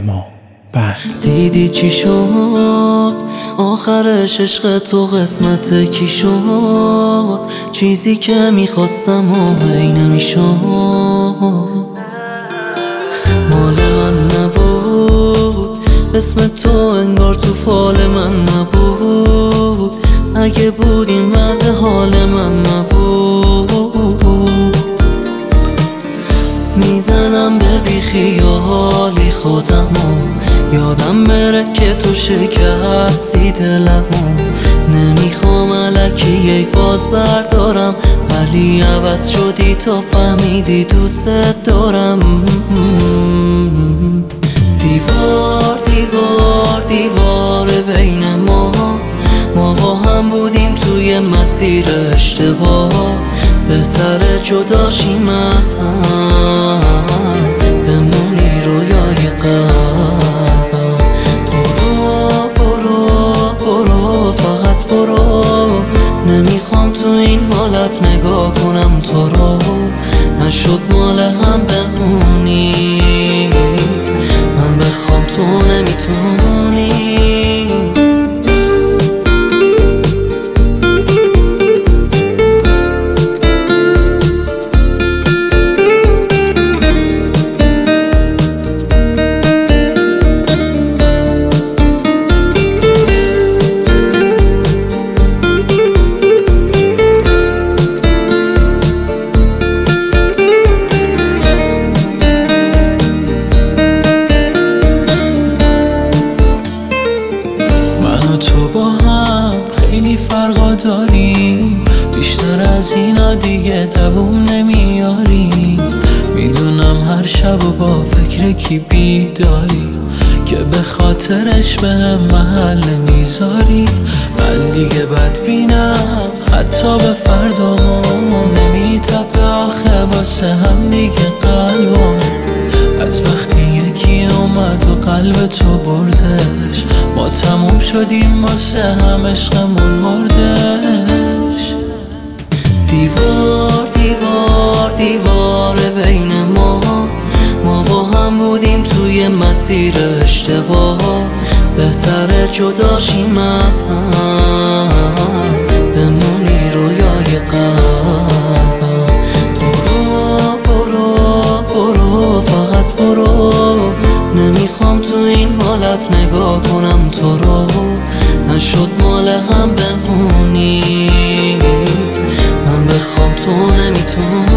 اما بند. دیدی چی شد آخرش؟ عشق تو قسمت کی شد؟ چیزی که میخواستم و هی نمیشد. مال من نبود، اسم تو انگار تو فال من نبود. اگه بود این وضع حال من نبود. میزنم به بیخیالی خودمو، یادم بره که تو شکستی دلمو. نمیخوام الکی ای فاز بردارم، ولی عوض شدی تا فهمیدی دوست دارم. دیوار دیوار دیوار بین ما با هم بودیم توی مسیر اشتباه. بهتره جدا شیم از هم، بمونی رویای قلبم. برو برو برو فقط برو، نمیخوام تو این حالت نگاه کنم تو رو. نشد مال هم بمونی، من بخوام تو نمیتونی. تو با هم خیلی فرقا داریم، بیشتر از اینا دیگه دووم نمیاری. میدونم هر شب و با فکر کی بیداری، که به خاطرش بهم محل میذاری. من دیگه بدبینم حتی به فردامو، نمیتپه آخه واسه هم دیگه قلبم. از وقتی یکی اومد و قلب تو بردش، ما تموم شدیم واسه هم عشقمون مردش. دیوار دیوار دیوار بین ما با هم بودیم توی مسیر اشتباه. بهتره جدا شیم از هم، بمونی رویای قلبم. برو برو برو فقط برو، نمیخوام تو این حالت نگاه کنم تو رو. نشد مال هم بمونی، من بخوام تو نمیتونی.